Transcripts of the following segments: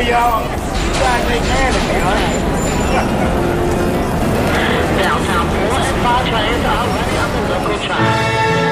y'all. You guys ain't mad at me, huh? Downtown 4 and 5 trains are running on the local track.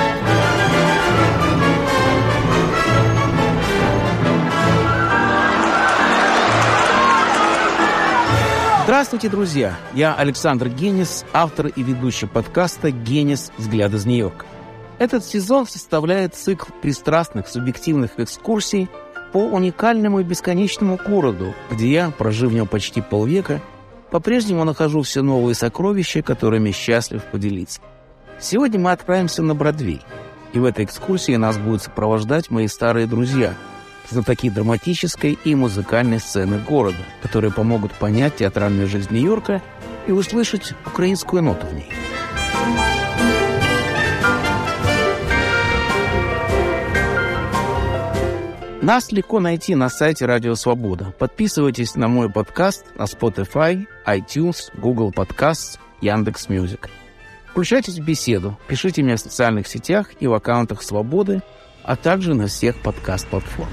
Здравствуйте, друзья! Я Александр Генис, автор и ведущий подкаста «Генис. Взгляд из Нью-Йорка». Этот сезон составляет цикл пристрастных субъективных экскурсий по уникальному и бесконечному городу, где я, прожив в нем почти полвека, по-прежнему нахожу все новые сокровища, которыми счастлив поделиться. Сегодня мы отправимся на Бродвей, и в этой экскурсии нас будут сопровождать мои старые друзья, знатоки драматической и музыкальной сцены города, которые помогут понять театральную жизнь Нью-Йорка и услышать украинскую ноту в ней. Нас легко найти на сайте Радио Свобода. Подписывайтесь на мой подкаст на Spotify, iTunes, Google Podcasts, Яндекс.Мьюзик. Включайтесь в беседу, пишите мне в социальных сетях и в аккаунтах Свободы, а также на всех подкаст-платформах.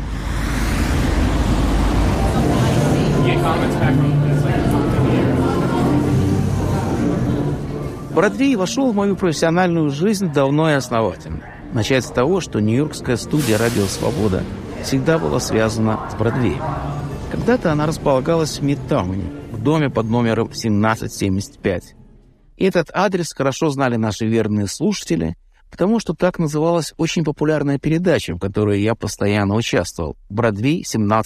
Бродвей вошел в мою профессиональную жизнь давно и основательно. Начать с того, что нью-йоркская студия «Радио Свобода» всегда была связана с Бродвеем. Когда-то она располагалась в Мидтауне, в доме под номером 1775. И этот адрес хорошо знали наши верные слушатели, потому что так называлась очень популярная передача, в которой я постоянно участвовал, «Бродвей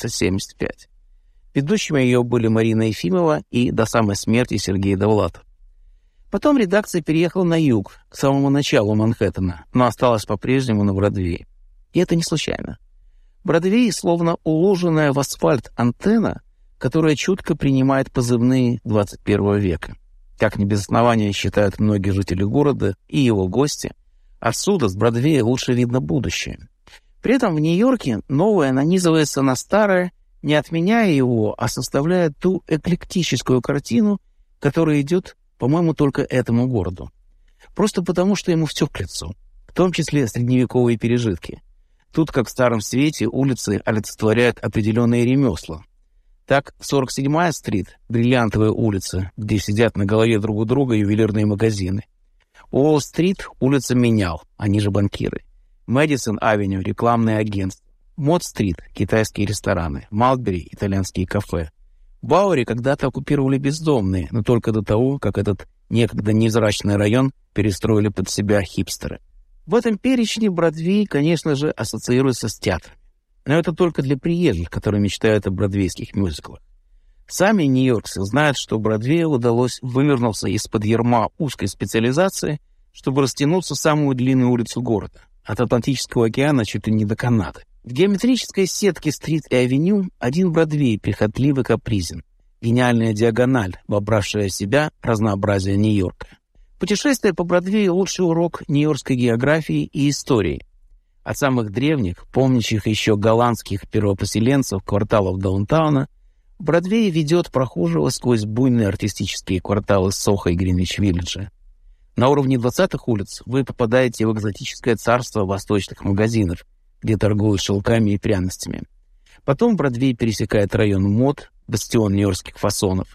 1775». Ведущими ее были Марина Ефимова и до самой смерти Сергей Довлатов. Потом редакция переехала на юг, к самому началу Манхэттена, но осталась по-прежнему на Бродвее. И это не случайно. Бродвей словно уложенная в асфальт антенна, которая чутко принимает позывные 21 века. Как не без основания считают многие жители города и его гости, отсюда, с Бродвея, лучше видно будущее. При этом в Нью-Йорке новое нанизывается на старое, не отменяя его, а составляя ту эклектическую картину, которая идет, по-моему, только этому городу. Просто потому, что ему все к лицу, в том числе средневековые пережитки. Тут, как в Старом Свете, улицы олицетворяют определенные ремесла. Так, 47-я стрит, бриллиантовая улица, где сидят на голове друг у друга ювелирные магазины. Уолл-стрит — улица менял, они же банкиры. Мэдисон-авеню — рекламные агентства. Мод-стрит — китайские рестораны. Малбери — итальянские кафе. Бауэри когда-то оккупировали бездомные, но только до того, как этот некогда невзрачный район перестроили под себя хипстеры. В этом перечне Бродвей, конечно же, ассоциируется с театрами. Но это только для приезжих, которые мечтают о бродвейских мюзиклах. Сами нью-йоркцы знают, что Бродвею удалось вывернуться из-под ярма узкой специализации, чтобы растянуться в самую длинную улицу города, от Атлантического океана чуть ли не до Канады. В геометрической сетке стрит и авеню один Бродвей прихотливо капризен, гениальная диагональ, вобравшая в себя разнообразие Нью-Йорка. Путешествие по Бродвею — лучший урок нью-йоркской географии и истории. От самых древних, помнящих еще голландских первопоселенцев кварталов даунтауна, Бродвей ведет прохожего сквозь буйные артистические кварталы Сохо и Гринвич-Виллиджа. На уровне 20-х улиц вы попадаете в экзотическое царство восточных магазинов, где торгуют шелками и пряностями. Потом Бродвей пересекает район мод, бастион нью-йоркских фасонов.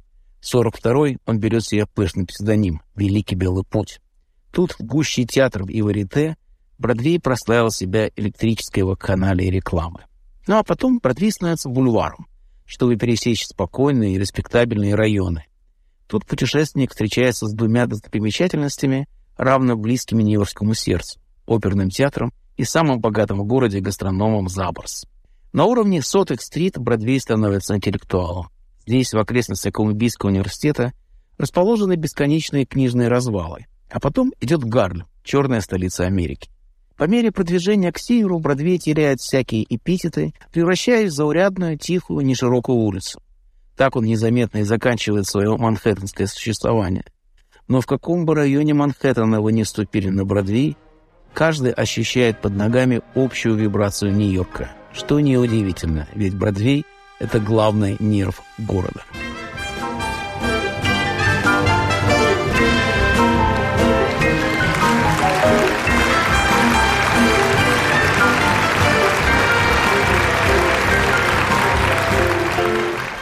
42-й он берет себе пышный псевдоним «Великий Белый Путь». Тут, в гуще театров и варьете, Бродвей прославил себя электрической вакханалией рекламы. Ну а потом Бродвей становится бульваром, чтобы пересечь спокойные и респектабельные районы. Тут путешественник встречается с двумя достопримечательностями, равно близкими нью-йоркскому сердцу — оперным театром и самым богатым в городе гастрономом Заборс. На уровне Сотек-стрит Бродвей становится интеллектуалом. Здесь, в окрестностях Колумбийского университета, расположены бесконечные книжные развалы. А потом идет Гарлем, черная столица Америки. По мере продвижения к северу Бродвей теряет всякие эпитеты, превращаясь в заурядную, тихую, неширокую улицу. Так он незаметно и заканчивает свое манхэттенское существование. Но в каком бы районе Манхэттена вы ни ступили на Бродвей, каждый ощущает под ногами общую вибрацию Нью-Йорка. Что неудивительно, ведь Бродвей — это главный нерв города.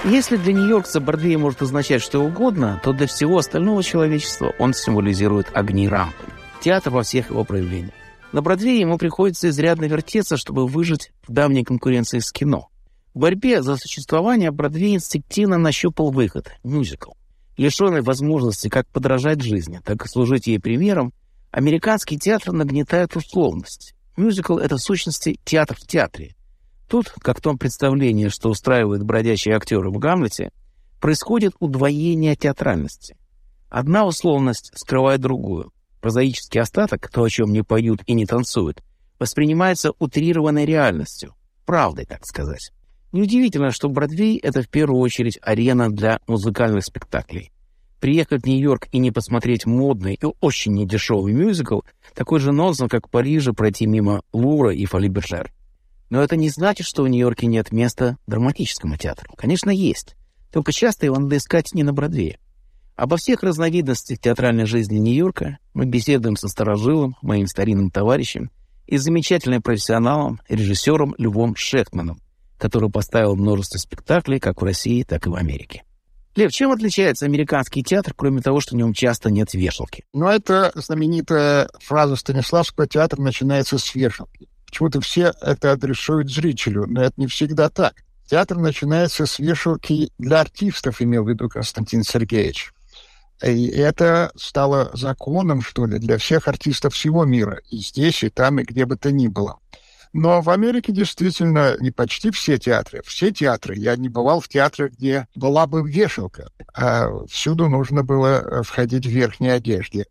Если для нью-йоркца Бродвей может означать что угодно, то для всего остального человечества он символизирует огни рампы. Театр во всех его проявлениях. На Бродвее ему приходится изрядно вертеться, чтобы выжить в давней конкуренции с кино. В борьбе за существование Бродвей инстинктивно нащупал выход – мюзикл. Лишенный возможности как подражать жизни, так и служить ей примером, американский театр нагнетает условность. Мюзикл – это в сущности театр в театре. Тут, как в том представлении, что устраивают бродячие актеры в «Гамлете», происходит удвоение театральности. Одна условность скрывает другую. Прозаический остаток, то, о чем не поют и не танцуют, воспринимается утрированной реальностью, правдой, так сказать. Неудивительно, что Бродвей – это в первую очередь арена для музыкальных спектаклей. Приехать в Нью-Йорк и не посмотреть модный и очень недешевый мюзикл – такой же нонсенс, как в Париже пройти мимо Лувра и Фоли-Бержер. Но это не значит, что в Нью-Йорке нет места драматическому театру. Конечно, есть. Только часто его надо искать не на Бродвее. Обо всех разновидностях театральной жизни Нью-Йорка мы беседуем со старожилом, моим старинным товарищем, и замечательным профессионалом, режиссером Львом Шехтманом, который поставил множество спектаклей как в России, так и в Америке. Лев, чем отличается американский театр, кроме того, что в нем часто нет вешалки? Это знаменитая фраза Станиславского: «Театр начинается с вешалки». Почему-то все это адресуют зрителю, но это не всегда так. Театр начинается с вешалки для артистов, имел в виду Константин Сергеевич. И это стало законом, что ли, для всех артистов всего мира. И здесь, и там, и где бы то ни было. Но в Америке действительно не почти все театры. Все театры. Я не бывал в театрах, где была бы вешалка. А всюду нужно было входить в верхней одежде.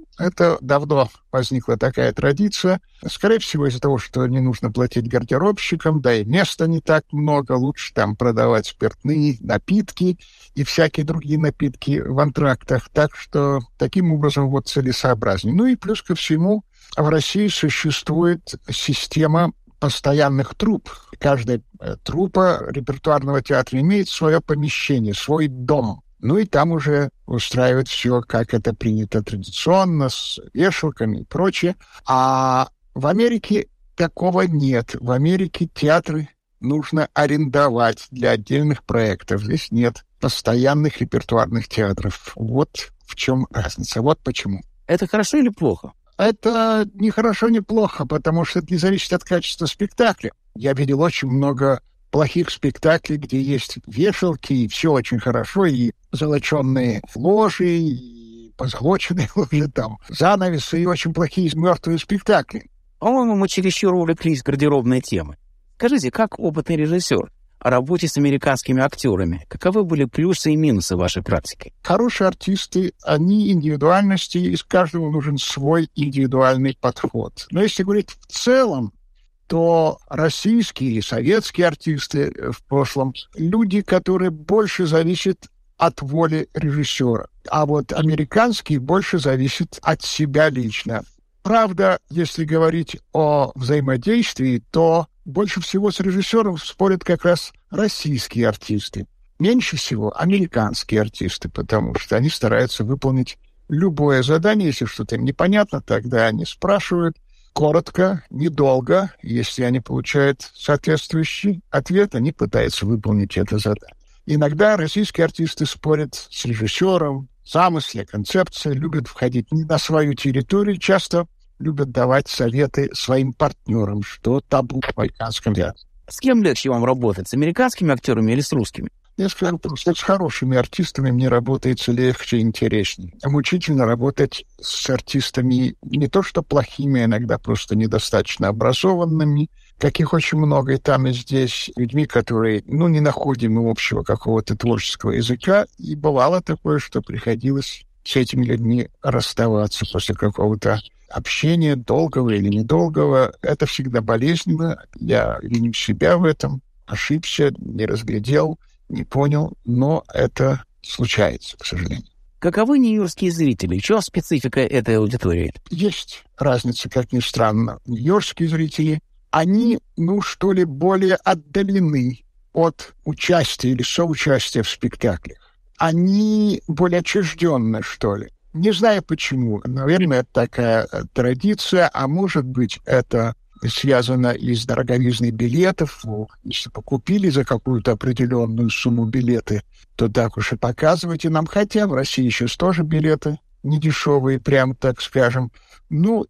Это давно возникла такая традиция. Скорее всего, из-за того, что не нужно платить гардеробщикам, да и места не так много. Лучше там продавать спиртные напитки и всякие другие напитки в антрактах. Так что таким образом целесообразнее. И плюс ко всему, в России существует система постоянных труп. Каждая труппа репертуарного театра имеет свое помещение, свой дом. И там уже устраивают все, как это принято традиционно, с вешалками и прочее. А в Америке такого нет. В Америке театры нужно арендовать для отдельных проектов. Здесь нет постоянных репертуарных театров. Вот в чем разница. Вот почему. Это хорошо или плохо? Это ни хорошо, ни плохо, потому что это не зависит от качества спектакля. Я видел очень много плохих спектаклей, где есть вешалки, и все очень хорошо, и золоченые ложи, и позолоченные ложи, там, занавесы, и очень плохие мертвые спектакли. По-моему, мы чересчур увлеклись гардеробной темой. Скажите, как опытный режиссер о работе с американскими актерами, каковы были плюсы и минусы вашей практики? Хорошие артисты, они индивидуальности, из каждого нужен свой индивидуальный подход. Но если говорить в целом, то российские и советские артисты в прошлом люди, которые больше зависят от воли режиссера. А американские больше зависят от себя лично. Правда, если говорить о взаимодействии, то больше всего с режиссером спорят как раз российские артисты. Меньше всего американские артисты, потому что они стараются выполнить любое задание. Если что-то им непонятно, тогда они спрашивают коротко, недолго. Если они получают соответствующий ответ, они пытаются выполнить это задание. Иногда российские артисты спорят с режиссером, замысле, концепции, любят входить не на свою территорию, часто любят давать советы своим партнерам, что табу в американском театре. С кем легче вам работать, с американскими актерами или с русскими? Я скажу просто, с хорошими артистами мне работается легче и интереснее. Мучительно работать с артистами не то что плохими, иногда просто недостаточно образованными, каких очень много и там, и здесь, людьми, которые, не находим общего какого-то творческого языка. И бывало такое, что приходилось с этими людьми расставаться после какого-то общения, долгого или недолгого. Это всегда болезненно. Я виню себя в этом, ошибся, не разглядел, не понял, но это случается, к сожалению. Каковы нью-йоркские зрители? В чем специфика этой аудитории? Есть разница, как ни странно. Нью-йоркские зрители, они, более отдалены от участия или соучастия в спектаклях. Они более отчужденны, что ли. Не знаю почему. Наверное, это такая традиция, а может быть, это связано и с дороговизной билетов. Если покупили за какую-то определенную сумму билеты, то так уж и показывайте нам. Хотя в России сейчас тоже билеты недешевые, прям так скажем. Ну,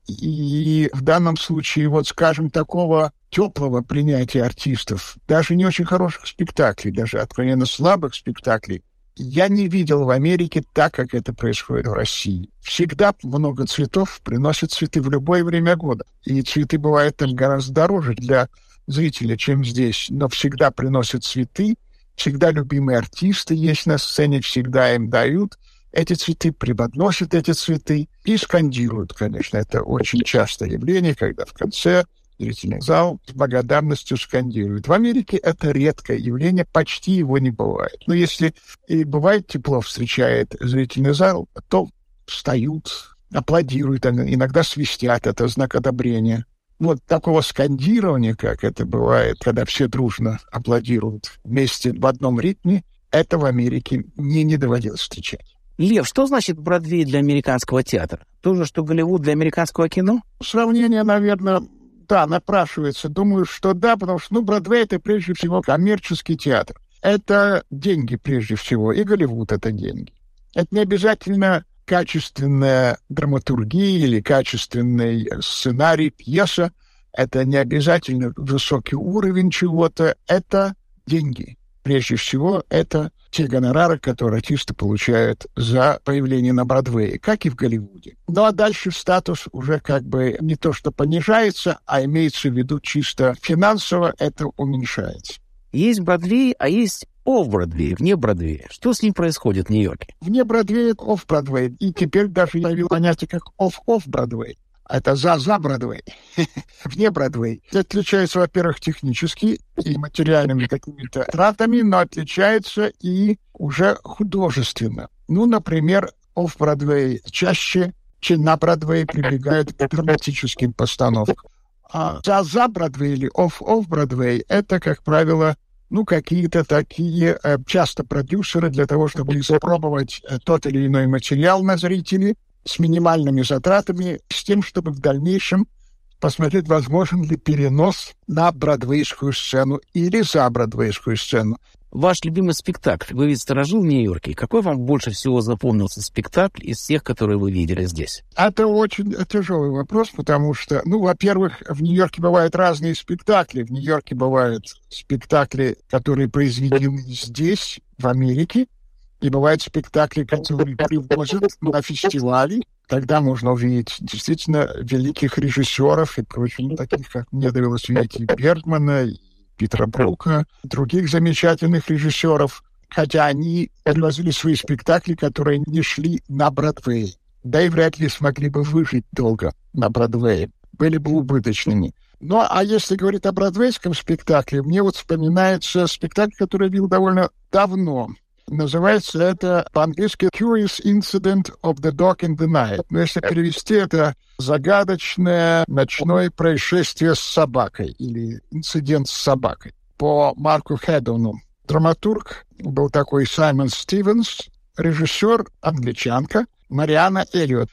и в данном случае, вот скажем, такого теплого принятия артистов, даже не очень хороших спектаклей, даже откровенно слабых спектаклей, я не видел в Америке так, как это происходит в России. Всегда много цветов приносят цветы в любое время года. И цветы бывают там гораздо дороже для зрителя, чем здесь. Но всегда приносят цветы, всегда любимые артисты есть на сцене, всегда им дают. Эти цветы преподносят эти цветы и скандируют, конечно. Это очень частое явление, когда в конце зрительный зал с благодарностью скандирует. В Америке это редкое явление, почти его не бывает. Но если и бывает тепло встречает зрительный зал, то встают, аплодируют, иногда свистят, это знак одобрения. Вот такого скандирования, как это бывает, когда все дружно аплодируют вместе в одном ритме, это в Америке мне не доводилось встречать. Лев, что значит Бродвей для американского театра? То же, что Голливуд для американского кино? Сравнение, наверное, да, напрашивается. Думаю, что да, потому что, Бродвей — это прежде всего коммерческий театр. Это деньги прежде всего, и Голливуд — это деньги. Это не обязательно качественная драматургия или качественный сценарий, пьеса. Это не обязательно высокий уровень чего-то. Это деньги. Прежде всего, это те гонорары, которые артисты получают за появление на Бродвее, как и в Голливуде. Ну а дальше статус уже как бы не то что понижается, а имеется в виду чисто финансово это уменьшается. Есть Бродвей, а есть офф-Бродвей, вне Бродвея. Что с ним происходит в Нью-Йорке? Вне Бродвея — офф-Бродвей. И теперь даже появилось понятие как офф-Бродвей. Это за Бродвей, вне Бродвей. Это отличается, во-первых, технически и материальными какими-то тратами, но отличается и уже художественно. Например, офф-Бродвей чаще, чем на Бродвей, прибегают к драматическим постановкам. А за Бродвей или офф-Бродвей — это, как правило, какие-то такие часто продюсеры для того, чтобы испробовать тот или иной материал на зрителей, с минимальными затратами, с тем, чтобы в дальнейшем посмотреть, возможен ли перенос на бродвейскую сцену или за бродвейскую сцену. Ваш любимый спектакль, вы ведь сторожил в Нью-Йорке. Какой вам больше всего запомнился спектакль из всех, которые вы видели здесь? Это очень тяжелый вопрос, потому что, во-первых, в Нью-Йорке бывают разные спектакли. В Нью-Йорке бывают спектакли, которые произведены здесь, в Америке, и бывают спектакли, которые привозят на фестивали. Тогда можно увидеть действительно великих режиссеров и прочим, таких, как мне довелось видеть и Бергмана, и Питера Брука, других замечательных режиссеров. Хотя они привозили свои спектакли, которые не шли на Бродвей. Да и вряд ли смогли бы выжить долго на Бродвее. Были бы убыточными. А если говорить о бродвейском спектакле, мне вспоминается спектакль, который я видел довольно давно. Называется это по-английски «Curious Incident of the Dog in the Night». Если перевести, это «Загадочное ночное происшествие с собакой» или «Инцидент с собакой» по Марку Хедону. Драматург был такой Саймон Стивенс, режиссер англичанка Мариана Эллиот.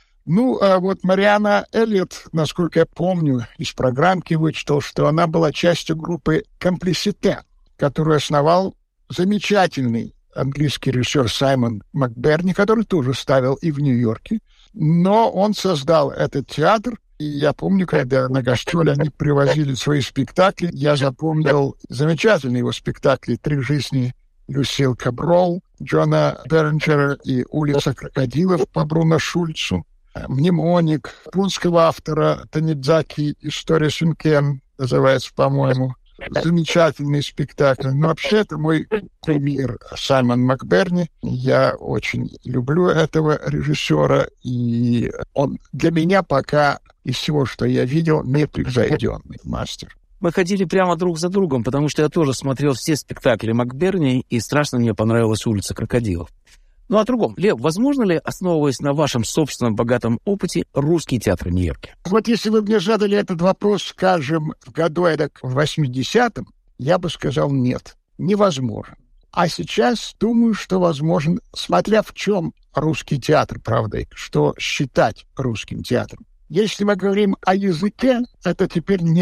Мариана Эллиот, насколько я помню, из программки вычитал, что она была частью группы «Комплисите», которую основал замечательный английский режиссер Саймон Макберни, который тоже ставил и в Нью-Йорке. Но он создал этот театр, и я помню, когда на гастроли они привозили свои спектакли, я запомнил замечательные его спектакли «Три жизни» Люсиль Каброл, Джона Бернджера и «Улица крокодилов» по Бруно Шульцу, «Мнемоник» японского автора Танидзаки «История Сюнкен» называется, по-моему. Замечательный спектакль. Но вообще это мой кумир Саймон Макберни. Я очень люблю этого режиссера, и он для меня пока из всего, что я видел, непревзойденный мастер. Мы ходили прямо друг за другом, потому что я тоже смотрел все спектакли Макберни, и страшно мне понравилась «Улица крокодилов». О другом. Лев, возможно ли, основываясь на вашем собственном богатом опыте, русский театр в Нью-Йорке? Если вы мне задали этот вопрос, скажем, в году в 80-м, я бы сказал нет, невозможно. А сейчас думаю, что возможен, смотря в чем русский театр, правда, и что считать русским театром. Если мы говорим о языке, это теперь не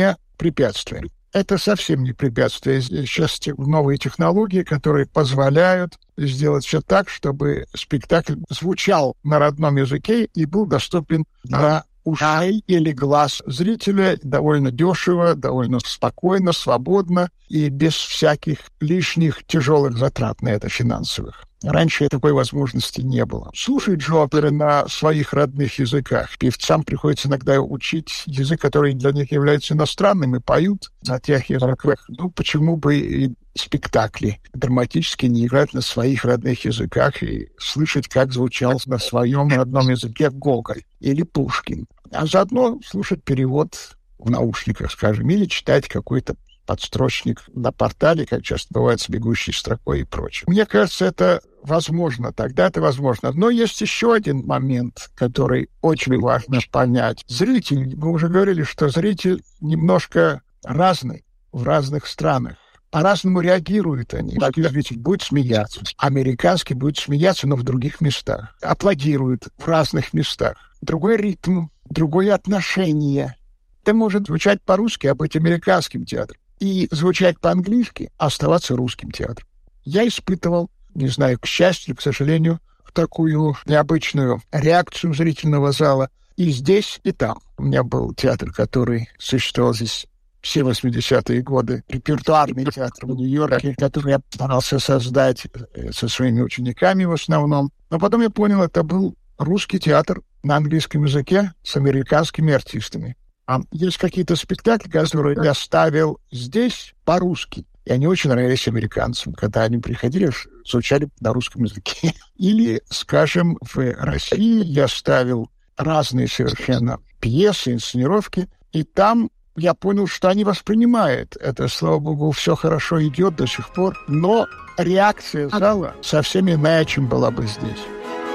препятствием. Это совсем не препятствие. Сейчас новые технологии, которые позволяют сделать все так, чтобы спектакль звучал на родном языке и был доступен для ушей или глаз зрителя довольно дешево, довольно спокойно, свободно и без всяких лишних тяжелых затрат на это финансовых. Раньше такой возможности не было. Слушать же оперы на своих родных языках. Певцам приходится иногда учить язык, который для них является иностранным, и поют на тех языках. Почему бы и спектакли драматически не играть на своих родных языках и слышать, как звучал на своем родном языке Гоголь или Пушкин. А заодно слушать перевод в наушниках, скажем, или читать какой-то подстрочник на портале, как часто бывает с бегущей строкой и прочее. Мне кажется, это возможно, тогда это возможно. Но есть еще один момент, который очень важно понять. Зритель, мы уже говорили, что зритель немножко разный в разных странах. По-разному реагируют они. Русский зритель будет смеяться, американский будет смеяться, но в других местах. Аплодируют в разных местах. Другой ритм, другое отношение. Это может звучать по-русски, а быть американским театром. И звучать по-английски, а оставаться русским театром. Я испытывал, не знаю, к счастью, к сожалению, такую необычную реакцию зрительного зала и здесь, и там. У меня был театр, который существовал здесь все 80-е годы, репертуарный театр в Нью-Йорке, который я старался создать со своими учениками в основном. Но потом я понял, это был русский театр на английском языке с американскими артистами. А есть какие-то спектакли, которые я ставил здесь по-русски. И они очень нравились американцам. Когда они приходили, звучали на русском языке. Или, скажем, в России я ставил разные совершенно пьесы, инсценировки. И там я понял, что они воспринимают это. Слава богу, все хорошо идет до сих пор. Но реакция зала совсем иная, чем была бы здесь.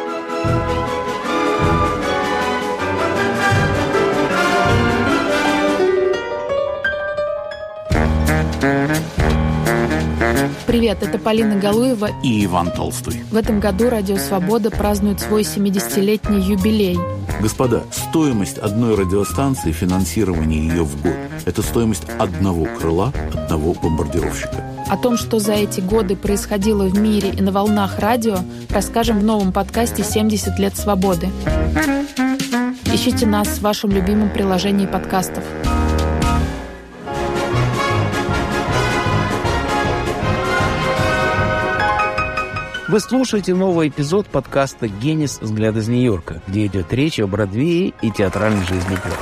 Привет, это Полина Галуева и Иван Толстой. В этом году Радио Свобода празднует свой 70-летний юбилей. Господа, стоимость одной радиостанции, финансирование ее в год – это стоимость одного крыла, одного бомбардировщика. О том, что за эти годы происходило в мире и на волнах радио, расскажем в новом подкасте «70 лет свободы». Ищите нас в вашем любимом приложении подкастов. Вы слушаете новый эпизод подкаста «Генис. Взгляд из Нью-Йорка», где идет речь о Бродвее и театральной жизни города.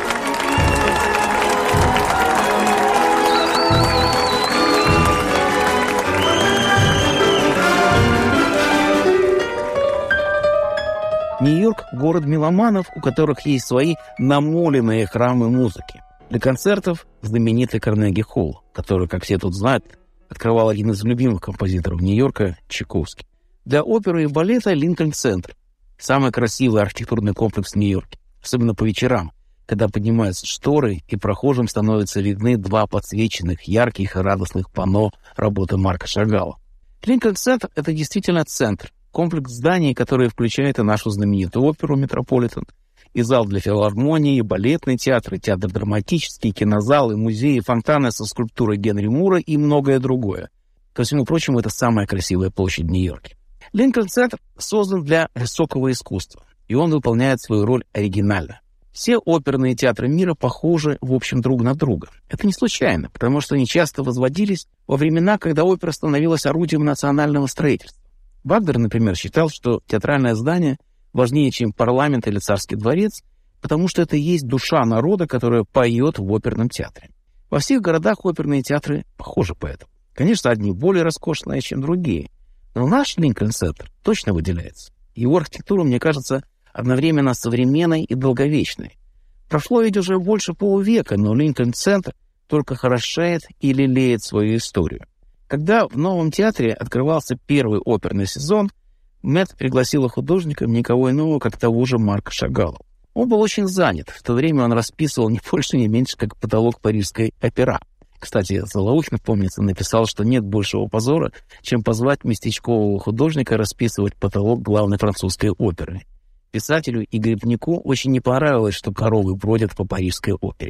Нью-Йорк – город меломанов, у которых есть свои намоленные храмы музыки. Для концертов знаменитый Карнеги-холл, который, как все тут знают, открывал один из любимых композиторов Нью-Йорка – Чайковский. Для оперы и балета – Линкольн-центр. Самый красивый архитектурный комплекс в Нью-Йорке. Особенно по вечерам, когда поднимаются шторы, и прохожим становятся видны два подсвеченных, ярких и радостных панно работы Марка Шагала. Линкольн-центр – это действительно центр. Комплекс зданий, который включает и нашу знаменитую оперу «Метрополитен», и зал для филармонии, и балетный театр, и театр драматический, кинозал, и музей, и фонтаны со скульптурой Генри Мура и многое другое. Ко всему прочему, это самая красивая площадь в Нью-Йорке. Линкольн-центр создан для высокого искусства, и он выполняет свою роль оригинально. Все оперные театры мира похожи, в общем, друг на друга. Это не случайно, потому что они часто возводились во времена, когда опера становилась орудием национального строительства. Вагнер, например, считал, что театральное здание важнее, чем парламент или царский дворец, потому что это и есть душа народа, которая поет в оперном театре. Во всех городах оперные театры похожи поэтому. Конечно, одни более роскошные, чем другие, но наш Линкольн-центр точно выделяется. Его архитектура, мне кажется, одновременно современной и долговечной. Прошло ведь уже больше полувека, но Линкольн-центр только хорошеет и лелеет свою историю. Когда в новом театре открывался первый оперный сезон, Мэтт пригласила художника никого иного, как того же Марка Шагала. Он был очень занят. В то время он расписывал не больше, не меньше, как потолок Парижской опера. Кстати, Солоухин, помнится, написал, что нет большего позора, чем позвать местечкового художника расписывать потолок главной французской оперы. Писателю и грибнику очень не понравилось, что коровы бродят по Парижской опере.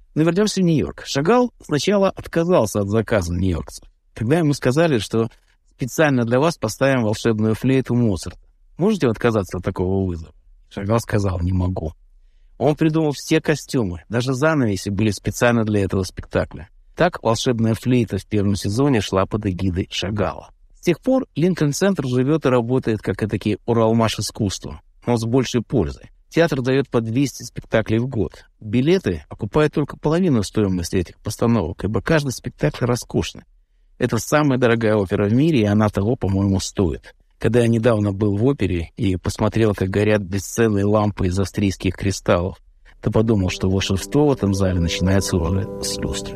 Но вернемся в Нью-Йорк. Шагал сначала отказался от заказа нью-йоркцев. Когда ему сказали, что специально для вас поставим волшебную флейту Моцарта. Можете отказаться от такого вызова? Шагал сказал: не могу. Он придумал все костюмы, даже занавеси были специально для этого спектакля. Так волшебная флейта в первом сезоне шла под эгидой Шагала. С тех пор Линкольн-центр живет и работает как этакий Уралмаш искусства, но с большей пользой. Театр дает по 200 спектаклей в год. Билеты окупают только половину стоимости этих постановок, ибо каждый спектакль роскошный. Это самая дорогая опера в мире, и она того, по-моему, стоит. Когда я недавно был в опере и посмотрел, как горят бесценные лампы из австрийских кристаллов, то подумал, что волшебство в этом зале начинается уже с люстры.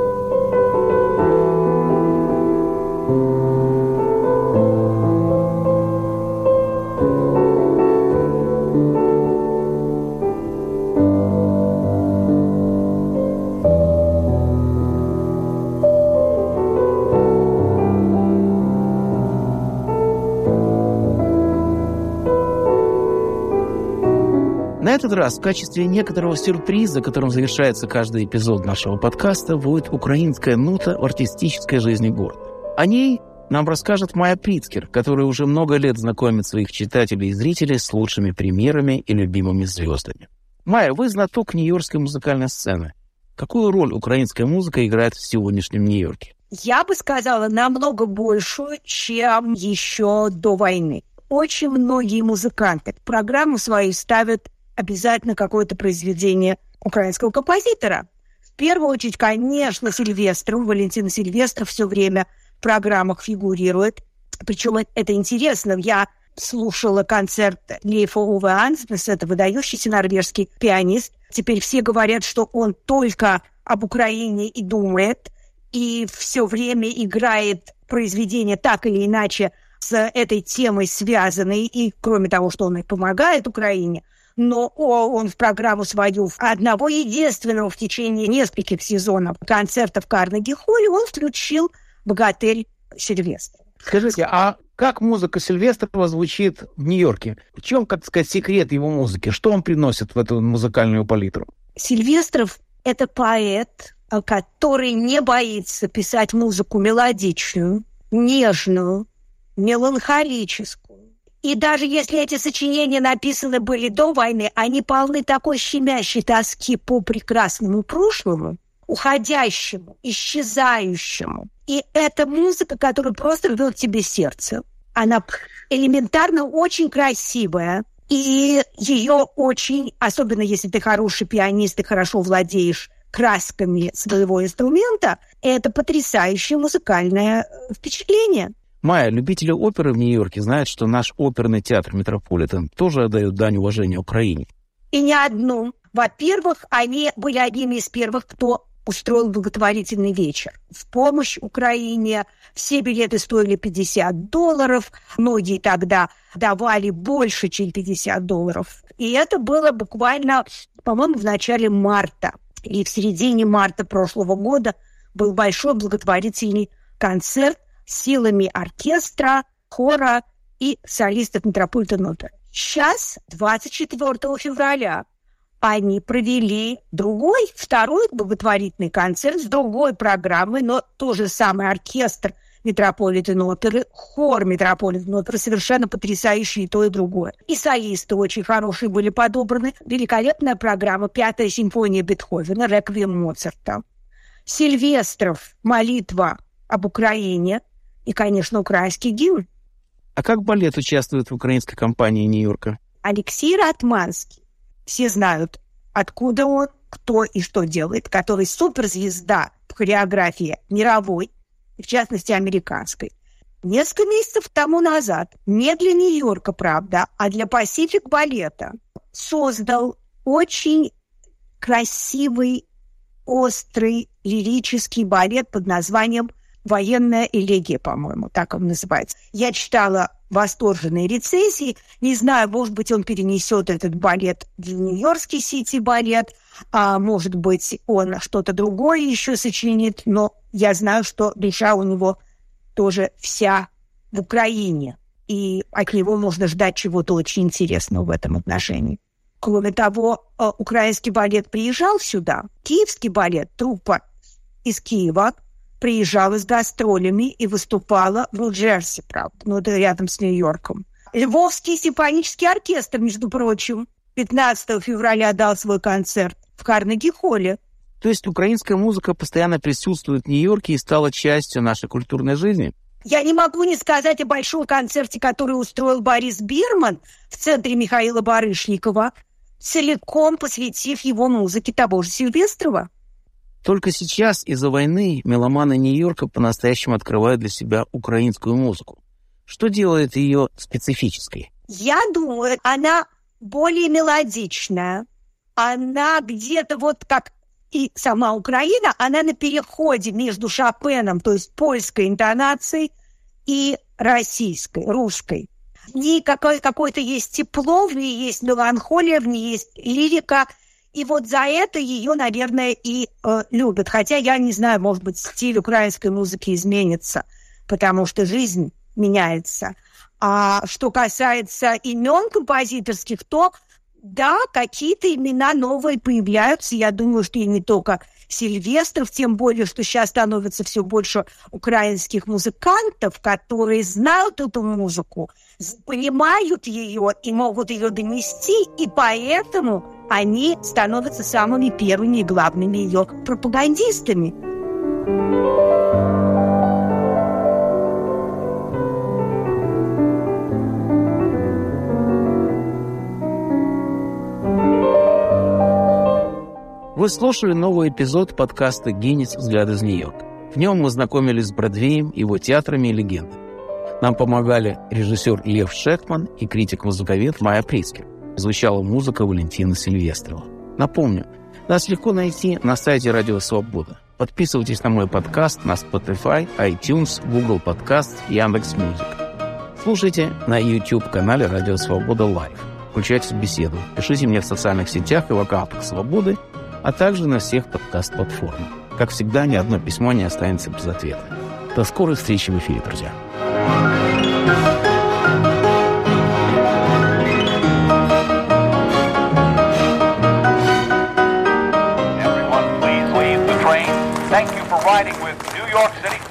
На этот раз в качестве некоторого сюрприза, которым завершается каждый эпизод нашего подкаста, будет украинская нота в артистической жизни города. О ней нам расскажет Майя Прицкер, которая уже много лет знакомит своих читателей и зрителей с лучшими примерами и любимыми звездами. Майя, вы знаток нью-йоркской музыкальной сцены. Какую роль украинская музыка играет в сегодняшнем Нью-Йорке? Я бы сказала, намного большую, чем еще до войны. Очень многие музыканты в программу свою ставят обязательно какое-то произведение украинского композитора. В первую очередь, конечно, Сильвестров. Валентин Сильвестров все время в программах фигурирует. Причем это интересно. Я слушала концерт Лейфа Уве Ансберса, это выдающийся норвежский пианист. Теперь все говорят, что он только об Украине и думает, и все время играет произведения так или иначе с этой темой связанные, и кроме того, что он и помогает Украине, но он в программу свою одного единственного в течение нескольких сезонов концертов Карнеги-холле он включил «Богатырь Сильвестра». Скажите, а как музыка Сильвестрова звучит в Нью-Йорке? В чем, как сказать, секрет его музыки? Что он приносит в эту музыкальную палитру? Сильвестров – это поэт, который не боится писать музыку мелодичную, нежную, меланхолическую. И даже если эти сочинения написаны были до войны, они полны такой щемящей тоски по прекрасному прошлому, уходящему, исчезающему. И это музыка, которая просто рвет тебе сердце. Она элементарно очень красивая. И ее очень, особенно если ты хороший пианист и хорошо владеешь красками своего инструмента, это потрясающее музыкальное впечатление. Майя, любители оперы в Нью-Йорке знают, что наш оперный театр «Метрополитен» тоже отдает дань уважения Украине. И не одну. Во-первых, они были одними из первых, кто устроил благотворительный вечер в помощь Украине. Все билеты стоили $50. Многие тогда давали больше, чем $50. И это было буквально, по-моему, в начале марта. И в середине марта прошлого года был большой благотворительный концерт силами оркестра, хора и солистов Метрополитен-опера. Сейчас, 24 февраля, они провели второй благотворительный концерт с другой программой, но тот же самый оркестр Метрополитен-оперы, хор Метрополитен-оперы, совершенно потрясающие и то, и другое. И солисты очень хорошие были подобраны. Великолепная программа «Пятая симфония Бетховена», «Реквием Моцарта». Сильвестров «Молитва об Украине» и, конечно, украинский гимн. А как балет участвует в украинской кампании Нью-Йорка? Алексей Ратманский. Все знают, откуда он, кто и что делает, который суперзвезда в хореографии мировой, в частности, американской. Несколько месяцев тому назад, не для Нью-Йорка, правда, а для Пасифик балета, создал очень красивый, острый, лирический балет под названием «Военная элегия», по-моему, так он называется. Я читала восторженные рецензии. Не знаю, может быть, он перенесет этот балет в Нью-Йоркский сити-балет, а может быть, он что-то другое еще сочинит, но я знаю, что душа у него тоже вся в Украине, и от него можно ждать чего-то очень интересного в этом отношении. Кроме того, украинский балет приезжал сюда. Киевский балет, труппа из Киева, приезжала с гастролями и выступала в Нью-Джерси, правда, но это рядом с Нью-Йорком. Львовский симфонический оркестр, между прочим, 15 февраля дал свой концерт в Карнеги-холле. То есть украинская музыка постоянно присутствует в Нью-Йорке и стала частью нашей культурной жизни? Я не могу не сказать о большом концерте, который устроил Борис Бирман в центре Михаила Барышникова, целиком посвятив его музыке того же Сильвестрова. Только сейчас из-за войны меломаны Нью-Йорка по-настоящему открывают для себя украинскую музыку. Что делает ее специфической? Я думаю, она более мелодичная. Она где-то вот как и сама Украина, она на переходе между Шопеном, то есть польской интонацией, и российской, русской. В ней какое-то есть тепло, в ней есть меланхолия, в ней есть лирика. И вот за это ее, наверное, и любят. Хотя я не знаю, может быть, стиль украинской музыки изменится, потому что жизнь меняется. А что касается имен композиторских, то да, какие-то имена новые появляются. Я думаю, что и не только Сильвестров, тем более, что сейчас становится все больше украинских музыкантов, которые знают эту музыку, понимают ее и могут ее донести, и поэтому они становятся самыми первыми и главными ее пропагандистами. Вы слушали новый эпизод подкаста «Гиннес. Взгляд из Нью-Йорка». В нем мы знакомились с Бродвеем, его театрами и легендами. Нам помогали режиссер Лев Шекман и критик-музыковед Майя Прицкер. Звучала музыка Валентина Сильвестрова. Напомню, нас легко найти на сайте Радио Свобода. Подписывайтесь на мой подкаст на Spotify, iTunes, Google Podcast, Яндекс.Мьюзик. Слушайте на YouTube-канале Радио Свобода Лайв. Включайтесь в беседу. Пишите мне в социальных сетях и в аккаунтах Свободы, а также на всех подкаст-платформах. Как всегда, ни одно письмо не останется без ответа. До скорой встречи в эфире, друзья. Everyone, please leave the train. Thank you for riding with New York City